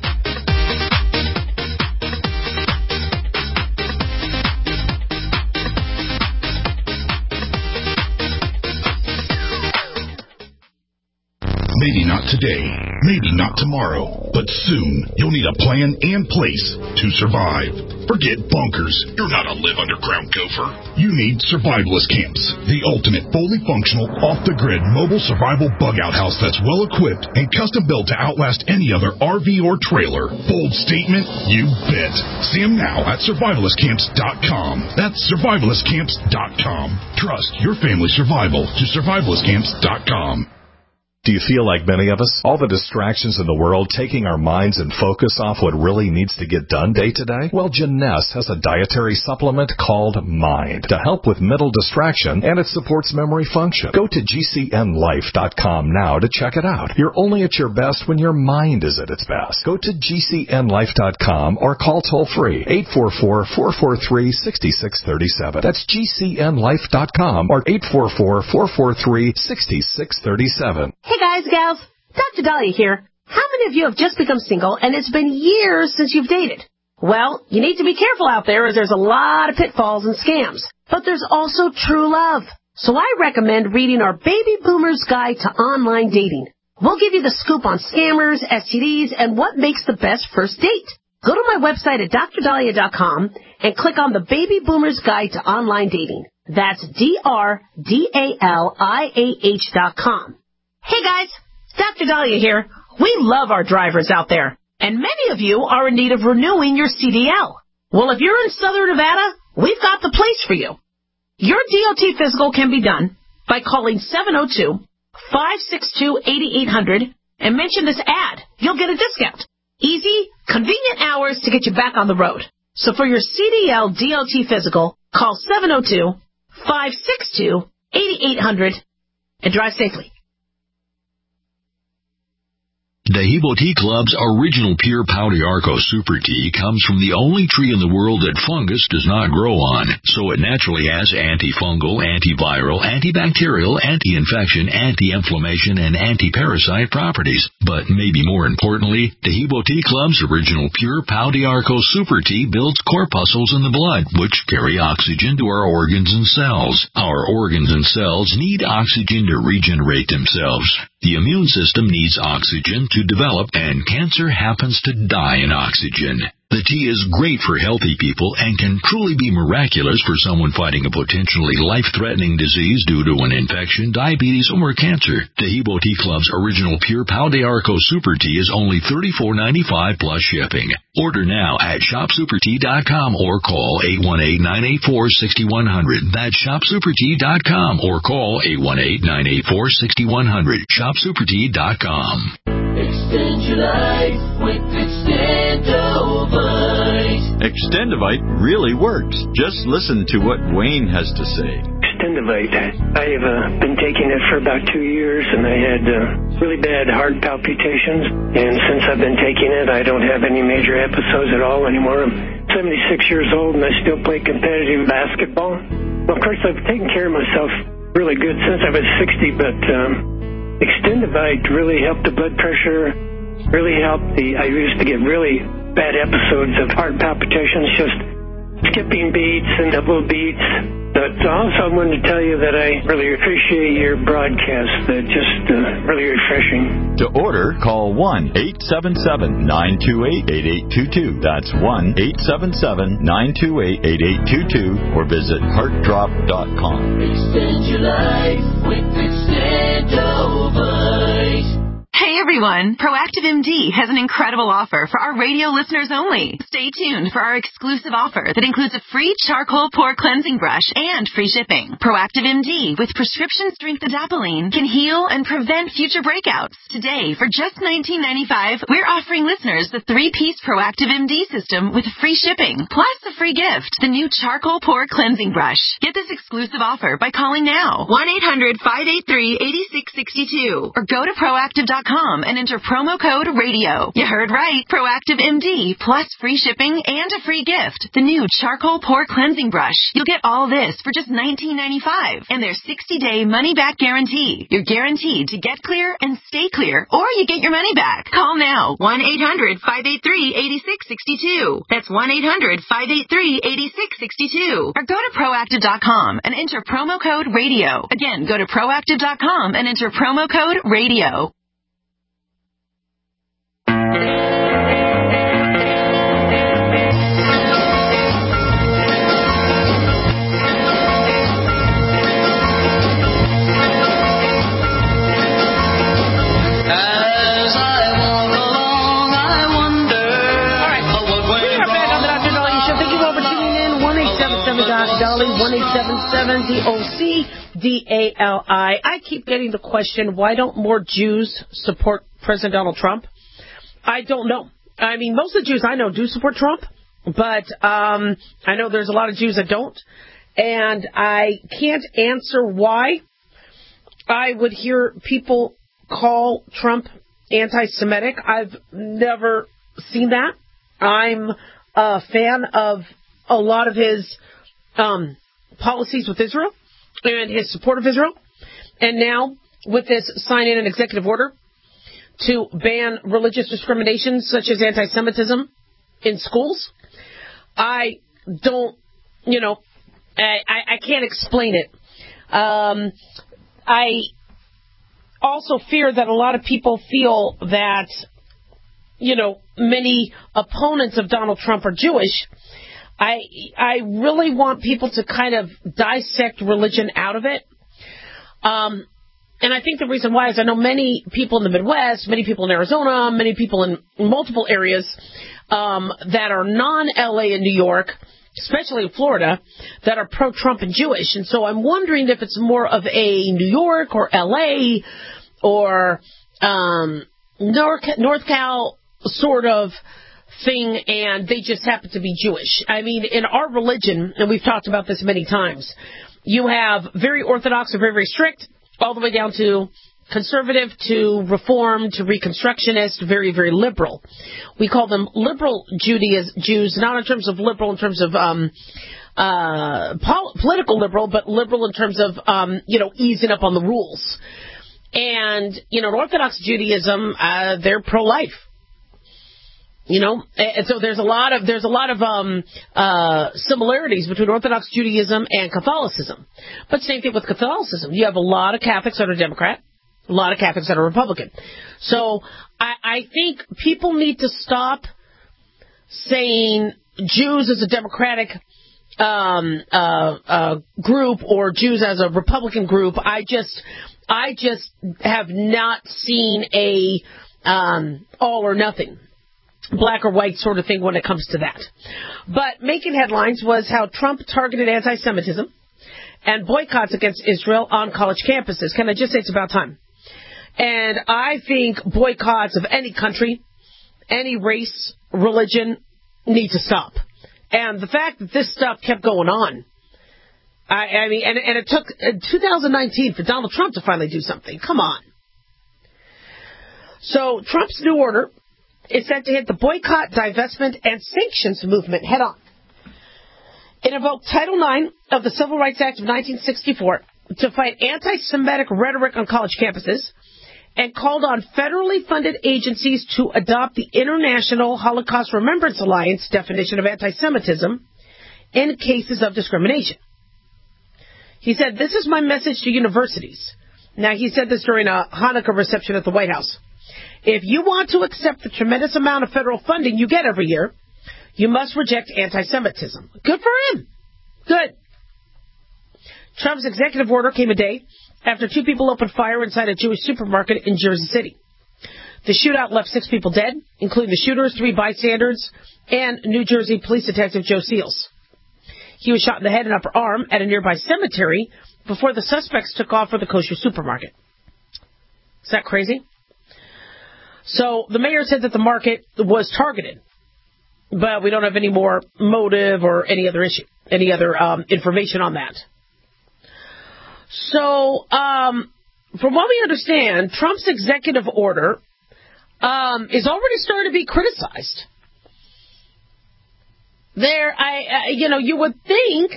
Maybe not today, maybe not tomorrow, but soon you'll need a plan and place to survive. Forget bunkers. You're not a live underground gopher. You need survivalist camps, the ultimate fully functional, off-the-grid mobile survival bug-out house that's well-equipped and custom-built to outlast any other R V or trailer. Bold statement? You bet. See them now at survivalist camps dot com. That's survivalist camps dot com. Trust your family's survival to survivalist camps dot com. Do you feel like many of us? All the distractions in the world taking our minds and focus off what really needs to get done day to day? Well, Janess has a dietary supplement called Mind to help with mental distraction, and it supports memory function. Go to G C N life dot com now to check it out. You're only at your best when your mind is at its best. Go to G C N life dot com or call toll-free eight four four, four four three, six six three seven. That's G C N life dot com or eight four four, four four three, six six three seven. Hey guys, gals, Doctor Dahlia here. How many of you have just become single and it's been years since you've dated? Well, you need to be careful out there as there's a lot of pitfalls and scams. But there's also true love. So I recommend reading our Baby Boomer's Guide to Online Dating. We'll give you the scoop on scammers, S T Ds, and what makes the best first date. Go to my website at dr dahlia dot com and click on the Baby Boomer's Guide to Online Dating. That's D R D A L I A H dot com. Hey guys, Doctor Dahlia here. We love our drivers out there, and many of you are in need of renewing your C D L. Well, if you're in Southern Nevada, we've got the place for you. Your D O T physical can be done by calling seven oh two, five six two, eight eight hundred and mention this ad. You'll get a discount. Easy, convenient hours to get you back on the road. So for your C D L D O T physical, call seven oh two, five six two, eight eight hundred and drive safely. Dehibo Tea Club's original pure Pau d'Arco Super Tea comes from the only tree in the world that fungus does not grow on, so it naturally has antifungal, antiviral, antibacterial, anti-infection, anti-inflammation, and anti-parasite properties. But maybe more importantly, Dehibo Tea Club's original pure Pau d'Arco Super Tea builds corpuscles in the blood, which carry oxygen to our organs and cells. Our organs and cells need oxygen to regenerate themselves. The immune system needs oxygen to develop, and cancer happens to die in oxygen. The tea is great for healthy people and can truly be miraculous for someone fighting a potentially life-threatening disease due to an infection, diabetes, or cancer. Dehibo Tea Club's original pure Pau d'Arco Super Tea is only thirty-four ninety-five plus shipping. Order now at shop super tea dot com or call eight one eight, nine eight four, six one zero zero. That's shop super tea dot com or call eight one eight, nine eight four, six one zero zero. shop super tea dot com. Extend your life with Extendovite. Extendovite really works. Just listen to what Wayne has to say. Extendovite. I have uh, been taking it for about two years, and I had uh, really bad heart palpitations. And since I've been taking it, I don't have any major episodes at all anymore. I'm seventy-six years old, and I still play competitive basketball. Well, of course, I've taken care of myself really good since I was sixty, but um, Extendovite really helped the blood pressure, really helped the, I used to get really bad episodes of heart palpitations, just skipping beats and double beats. But also I wanted to tell you that I really appreciate your broadcast. They're just uh, really refreshing. To order, call one eight seven seven, nine two eight, eight eight two two. That's one eight seven seven, nine two eight, eight eight two two or visit heart drop dot com. Extend your life with Extendovite. Hey everyone, Proactive M D has an incredible offer for our radio listeners only. Stay tuned for our exclusive offer that includes a free charcoal pore cleansing brush and free shipping. Proactive M D with prescription strength adapalene can heal and prevent future breakouts. Today, for just nineteen ninety-five dollars, we're offering listeners the three-piece Proactive M D system with free shipping, plus a free gift, the new charcoal pore cleansing brush. Get this exclusive offer by calling now, one eight hundred, five eight three, eight six six two, or go to proactive dot com and enter promo code radio. You heard right. Proactive M D plus free shipping and a free gift. The new charcoal pore cleansing brush. You'll get all this for just nineteen ninety-five dollars and their sixty day money back guarantee. You're guaranteed to get clear and stay clear, or you get your money back. Call now. one eight hundred, five eight three, eight six six two. That's one eight hundred, five eight three, eight six six two. Or go to proactive dot com and enter promo code radio. Again, go to proactive dot com and enter promo code radio. one eight seven seven D O C, D D A L I. I keep getting the question, why don't more Jews support President Donald Trump? I don't know. I mean, most of the Jews I know do support Trump, but um, I know there's a lot of Jews that don't, and I can't answer why. I would hear people call Trump anti-Semitic. I've never seen that. I'm a fan of a lot of his um, policies with Israel and his support of Israel. And now, with this signing an executive order to ban religious discrimination, such as anti-Semitism, in schools, I don't, you know, I, I, I can't explain it. Um, I also fear that a lot of people feel that, you know, many opponents of Donald Trump are Jewish. I I really want people to kind of dissect religion out of it. Um, and I think the reason why is I know many people in the Midwest, many people in Arizona, many people in multiple areas um, that are non-L A and New York, especially in Florida, that are pro-Trump and Jewish. And so I'm wondering if it's more of a New York or L A or um, North, North Cal sort of thing, and they just happen to be Jewish. I mean, in our religion, and we've talked about this many times, you have very Orthodox or very, very strict, all the way down to conservative, to Reform, to Reconstructionist, very, very liberal. We call them liberal Judaism, Jews, not in terms of liberal in terms of um, uh, pol- political liberal, but liberal in terms of, um, you know, easing up on the rules. And, you know, in Orthodox Judaism, uh, they're pro-life. You know, and so there's a lot of there's a lot of um, uh, similarities between Orthodox Judaism and Catholicism. But same thing with Catholicism. You have a lot of Catholics that are Democrat, a lot of Catholics that are Republican. So I, I think people need to stop saying Jews as a Democratic um, uh, uh, group or Jews as a Republican group. I just I just have not seen a um, all or nothing, black or white sort of thing when it comes to that. But making headlines was how Trump targeted anti-Semitism and boycotts against Israel on college campuses. Can I just say it's about time? And I think boycotts of any country, any race, religion, need to stop. And the fact that this stuff kept going on, I, I mean, and, and it took uh, two thousand nineteen for Donald Trump to finally do something. Come on. So Trump's new order is set to hit the boycott, divestment, and sanctions movement head on. It invoked Title nine of the Civil Rights Act of nineteen sixty-four to fight anti-Semitic rhetoric on college campuses and called on federally funded agencies to adopt the International Holocaust Remembrance Alliance definition of anti-Semitism in cases of discrimination. He said, "This is my message to universities." Now, he said this during a Hanukkah reception at the White House. "If you want to accept the tremendous amount of federal funding you get every year, you must reject anti-Semitism." Good for him. Good. Trump's executive order came a day after two people opened fire inside a Jewish supermarket in Jersey City. The shootout left six people dead, including the shooters, three bystanders, and New Jersey police detective Joe Seals. He was shot in the head and upper arm at a nearby cemetery before the suspects took off for the kosher supermarket. Is that crazy? So the mayor said that the market was targeted, but we don't have any more motive or any other issue, any other um, information on that. So um, from what we understand, Trump's executive order um, is already starting to be criticized. There, I, I, you know, you would think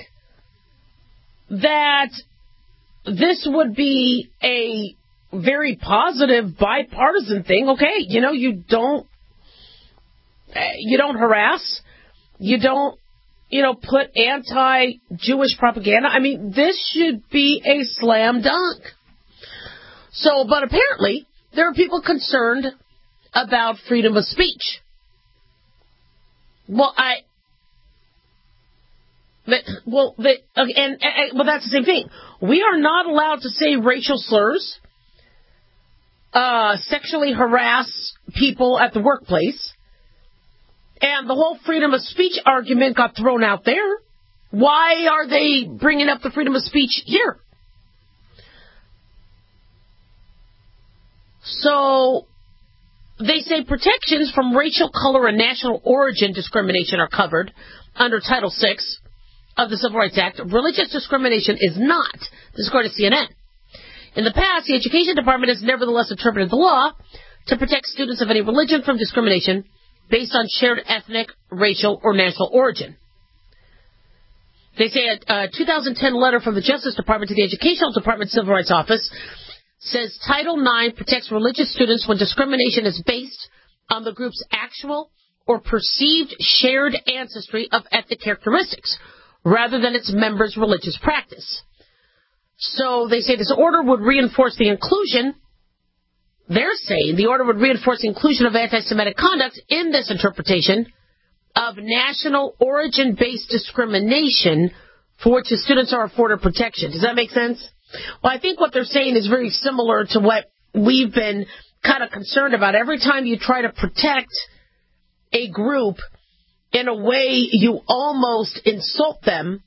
that this would be a very positive bipartisan thing. Okay, you know, you don't, you don't harass, you don't, you know, put anti-Jewish propaganda. I mean, this should be a slam dunk. So, but apparently, there are people concerned about freedom of speech. Well, I, but, well, but, and, and, well, that's the same thing. We are not allowed to say racial slurs, uh, sexually harass people at the workplace. And the whole freedom of speech argument got thrown out there. Why are they bringing up the freedom of speech here? So they say protections from racial, color, and national origin discrimination are covered under Title six of the Civil Rights Act. Religious discrimination is not. This is according to C N N. In the past, the Education Department has nevertheless interpreted the law to protect students of any religion from discrimination based on shared ethnic, racial, or national origin. They say a, a two thousand ten letter from the Justice Department to the Educational Department Civil Rights Office says Title nine protects religious students when discrimination is based on the group's actual or perceived shared ancestry of ethnic characteristics, rather than its members' religious practice. So they say this order would reinforce the inclusion, they're saying the order would reinforce the inclusion of anti-Semitic conduct in this interpretation of national origin-based discrimination for which the students are afforded protection. Does that make sense? Well, I think what they're saying is very similar to what we've been kind of concerned about. Every time you try to protect a group, in a way you almost insult them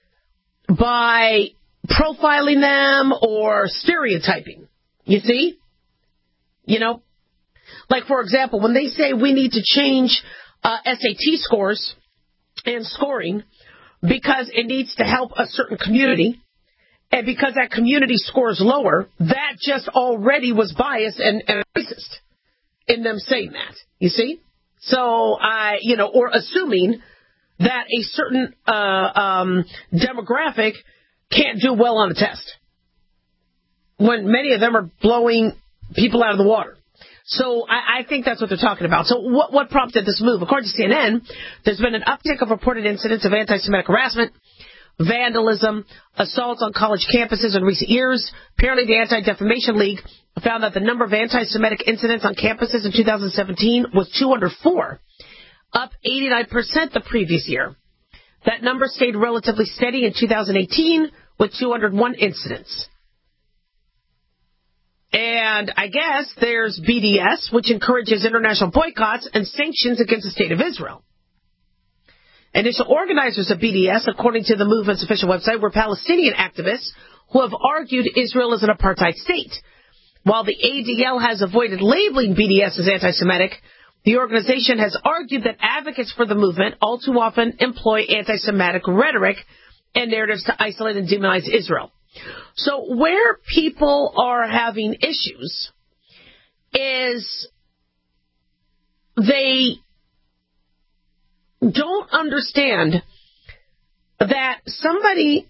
by profiling them or stereotyping. You see? You know? Like, for example, when they say we need to change uh, S A T scores and scoring because it needs to help a certain community, and because that community scores lower, that just already was biased and, and racist in them saying that. You see? So, I, you know, or assuming that a certain uh, um, demographic can't do well on a test, when many of them are blowing people out of the water. So I, I think that's what they're talking about. So what, what prompted this move? According to C N N, there's been an uptick of reported incidents of anti-Semitic harassment, vandalism, assaults on college campuses in recent years. Apparently, the Anti-Defamation League found that the number of anti-Semitic incidents on campuses in two thousand seventeen was two hundred four, up eighty-nine percent the previous year. That number stayed relatively steady in two thousand eighteen with two hundred one incidents. And I guess there's B D S, which encourages international boycotts and sanctions against the State of Israel. Initial organizers of B D S, according to the movement's official website, were Palestinian activists who have argued Israel is an apartheid state. While the A D L has avoided labeling B D S as anti-Semitic, the organization has argued that advocates for the movement all too often employ anti-Semitic rhetoric and narratives to isolate and demonize Israel. So where people are having issues is they don't understand that somebody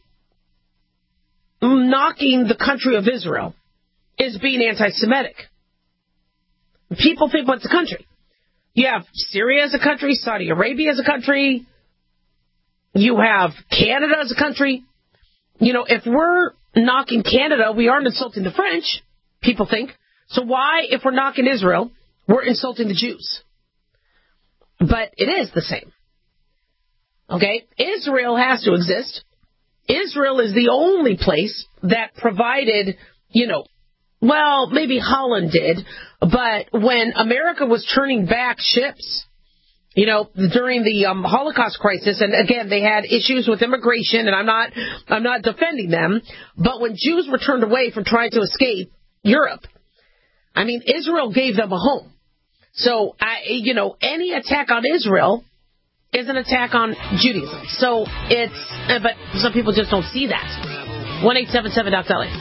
knocking the country of Israel is being anti-Semitic. People think, what's a country? You have Syria as a country, Saudi Arabia as a country, you have Canada as a country. You know, if we're knocking Canada, we aren't insulting the French, people think. So why, if we're knocking Israel, we're insulting the Jews? But it is the same. Okay? Israel has to exist. Israel is the only place that provided, you know, well, maybe Holland did, but when America was turning back ships, you know, during the um, Holocaust crisis, and again, they had issues with immigration, and I'm not, I'm not defending them, but when Jews were turned away from trying to escape Europe, I mean, Israel gave them a home. So, I, you know, any attack on Israel is an attack on Judaism. So it's, but some people just don't see that. one eight seven seven Doc Dolly.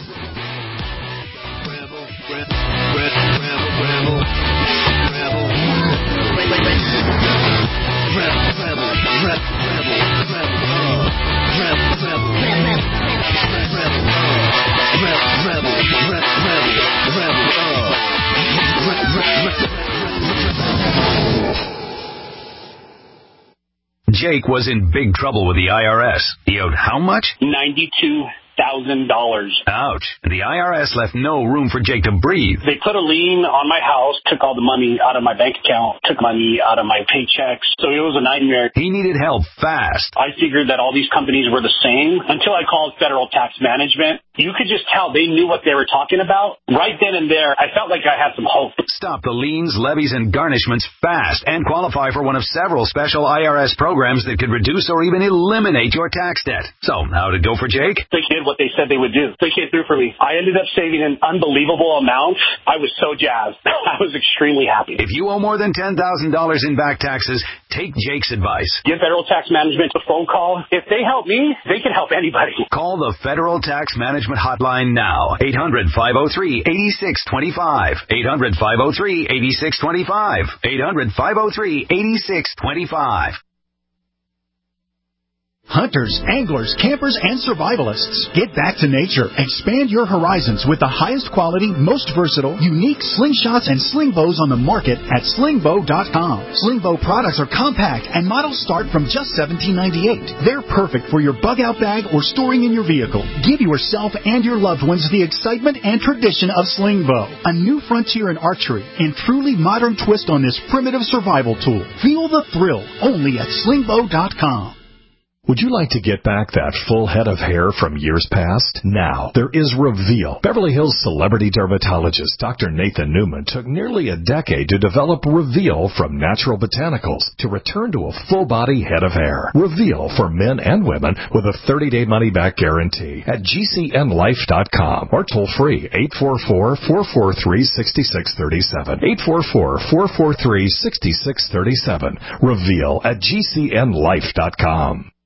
Jake was in big trouble with the I R S. He owed how much? ninety-two thousand dollars. Ouch. And the I R S left no room for Jake to breathe. They put a lien on my house, took all the money out of my bank account, took money out of my paychecks. So it was a nightmare. He needed help fast. I figured that all these companies were the same until I called Federal Tax Management. You could just tell they knew what they were talking about. Right then and there, I felt like I had some hope. Stop the liens, levies, and garnishments fast and qualify for one of several special I R S programs that could reduce or even eliminate your tax debt. So, how'd it go for Jake? The kid what they said they would do. They came through for me. I ended up saving an unbelievable amount. I was so jazzed. I was extremely happy. If you owe more than ten thousand dollars in back taxes, take Jake's advice. Give Federal Tax Management a phone call. If they help me, they can help anybody. Call the Federal Tax Management Hotline now. eight hundred, five oh three, eight six two five. eight hundred, five oh three, eight six two five. eight hundred, five oh three, eight six two five. Hunters, anglers, campers, and survivalists. Get back to nature. Expand your horizons with the highest quality, most versatile, unique slingshots and sling bows on the market at sling bow dot com. Sling bow products are compact and models start from just seventeen ninety-eight. They're perfect for your bug out bag or storing in your vehicle. Give yourself and your loved ones the excitement and tradition of sling bow. A new frontier in archery and truly modern twist on this primitive survival tool. Feel the thrill only at sling bow dot com. Would you like to get back that full head of hair from years past? Now, there is Reveal. Beverly Hills celebrity dermatologist Doctor Nathan Newman took nearly a decade to develop Reveal from natural botanicals to return to a full-body head of hair. Reveal for men and women with a thirty-day money-back guarantee at G C N life dot com or toll-free eight four four, four four three, six six three seven. eight four four, four four three, six six three seven. Reveal at G C N life dot com.